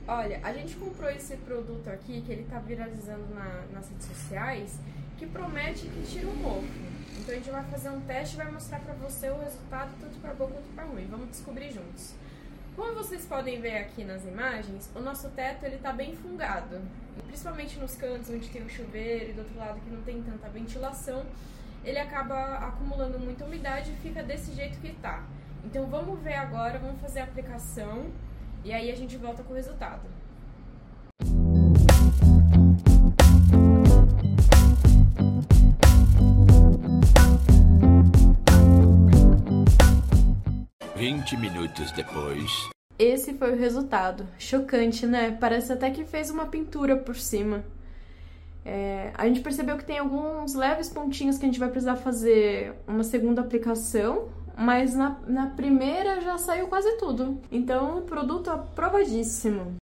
Olha, a gente comprou esse produto aqui, que ele tá viralizando nas redes sociais, que promete que tira o mofo. Então a gente vai fazer um teste e vai mostrar pra você o resultado, tanto pra bom quanto pra ruim. Vamos descobrir juntos. Como vocês podem ver aqui nas imagens, o nosso teto ele tá bem fungado. Principalmente nos cantos onde tem o chuveiro e do outro lado que não tem tanta ventilação, ele acaba acumulando muita umidade e fica desse jeito que tá. Então vamos ver agora, vamos fazer a aplicação e aí a gente volta com o resultado. Vinte minutos depois. Esse foi o resultado. Chocante, né? Parece até que fez uma pintura por cima. A gente percebeu que tem alguns leves pontinhos que a gente vai precisar fazer uma segunda aplicação, mas na primeira já saiu quase tudo. Então, o produto aprovadíssimo.